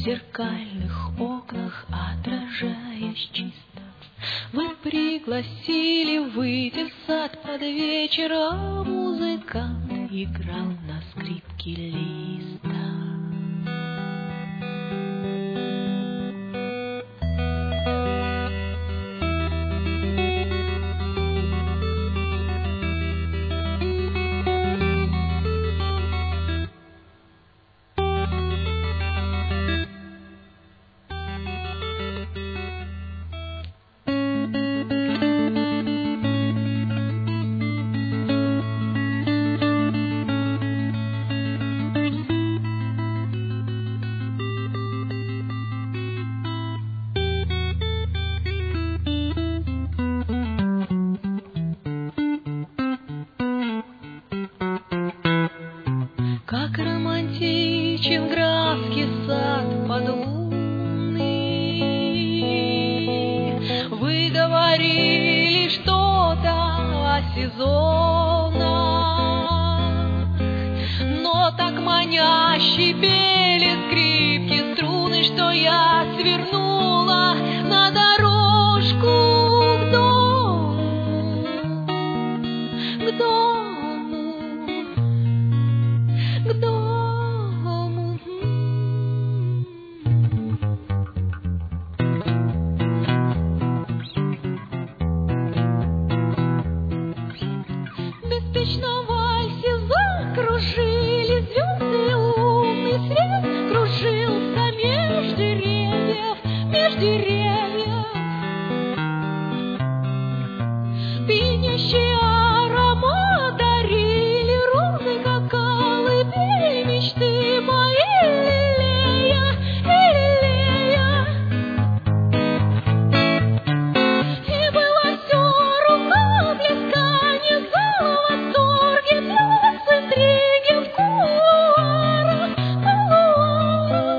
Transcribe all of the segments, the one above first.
зеркальных окнах отражаясь чисто. Вы пригласили выйти в сад под вечер, а музыкант играл на скрипке Листа. Как романтичен графский сад подлунный. Вы говорили что-то о сезонах, но так маняще пели скрипки струны, что я свернула на дорожку к дому, к дому, к дому. Беспечно в вальсе закружили звезды, лунный свет кружился меж деревьев, меж деревьев. Пьянящий аромат дарили розы, как колыбель мечты мои, лелея, лелея. И было все рукоплескание, зал в восторге, пляс, интриги в кулуарах, кулуарах.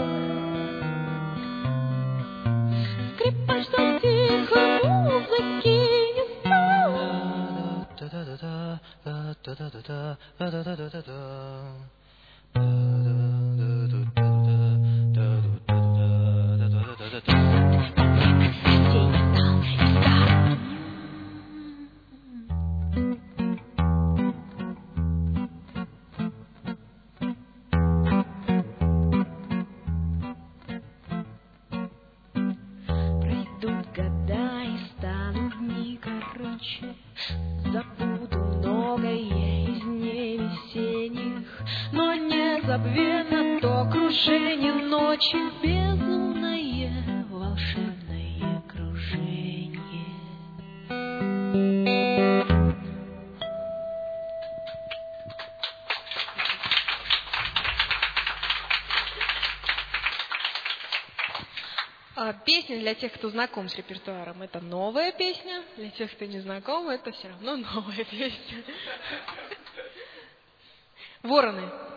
Скрипач так тихо музыки не стал. Пройдут года и станут дни короче, забуду многое из дней весенних, но незабвенно то кружение ночи, безумное волшебное кружение. Песня для тех, кто знаком с репертуаром, это новая песня. Для тех, кто не знаком, это все равно новая песня. Вороны.